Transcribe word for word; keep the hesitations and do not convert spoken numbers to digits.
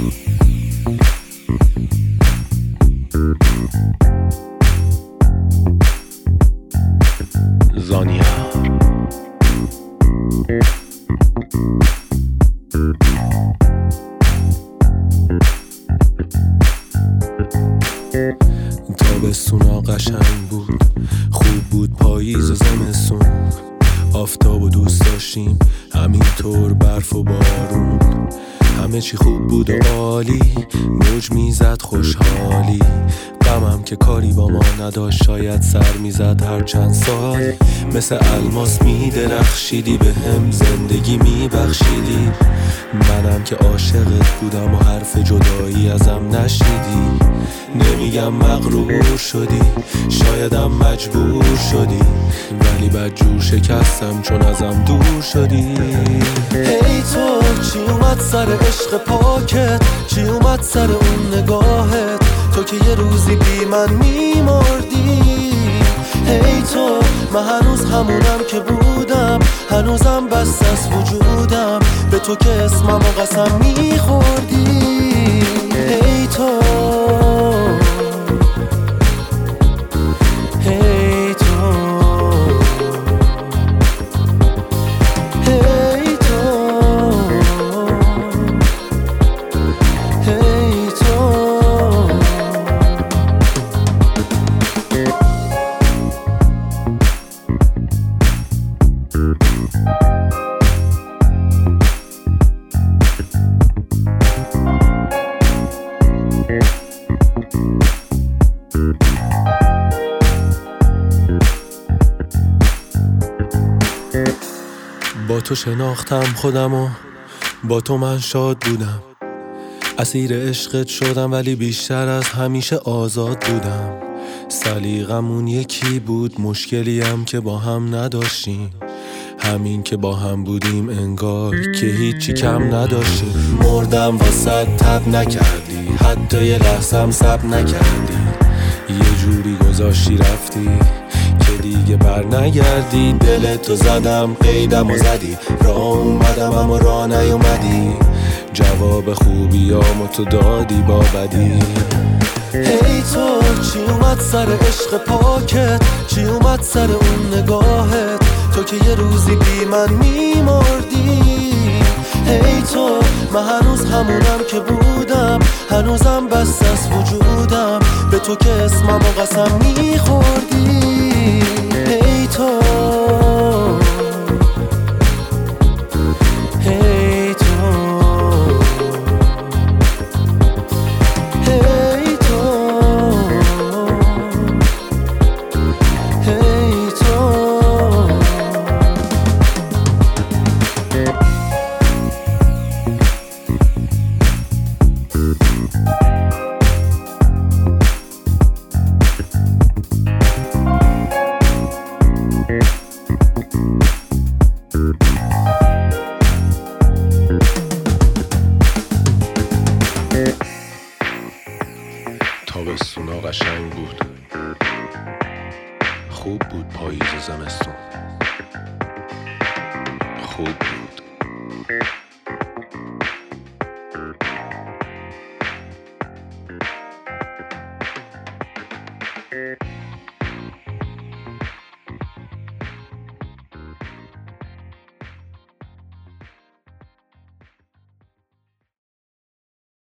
زانیا تابستونا قشنگ بود، خوب بود پاییز و زمستون، آفتاب و دوست داشتیم همینطور، برف و بارون، همه چی خوب بود و عالی، موج میزد خوشحالی، غمم که کاری با ما نداشت، شاید سر میزد هر چند سال، مثل الماس میدرخشیدی، به هم زندگی میبخشیدی، منم که عاشقت بودم و حرف جدایی ازم نشنیدی، نمیگم مغرور شدی، شایدم مجبور شدی، ولی بدجور شکستم چون ازم دور شدی. هی تو چی اومد سر عشق پاکت، چی اومد سر اون نگاهت، تو که یه روزی بی من میمردی. هی تو من هنوز همونم که بودم، هنوزم بس از وجودم، به تو که اسمم و قسم میخوردی. هی تو هی تو هی تو هی تو با تو شناختم خودم و با تو من شاد بودم، اسیر عشقت شدم ولی بیشتر از همیشه آزاد بودم، سلیقمون یکی بود، مشکلیم که با هم نداشتیم، همین که با هم بودیم انگار که هیچی کم نداشتیم. مردم واسه تب نکردی، حتی یه لحظم سب نکردی، یه جوری گذاشتی رفتی که دیگه بر نگردی، دلتو زدم قیدم و زدی، راه اومدم اما راه نیومدی، جواب خوبیامو تو دادی با بدی. هی تو چی اومد سر عشق پاکت، چی اومد سر اون نگاهت، تو که یه روزی بی من میمردی. هی تو من هنوز همونم که بودم، هنوزم بس از وجودم، به تو که اسمم و قسم میخوردی. هی تو هی تو هی تو هی تو تابستونا قشنگ بود، خوب بود پاییز و زمستون، خوب بود.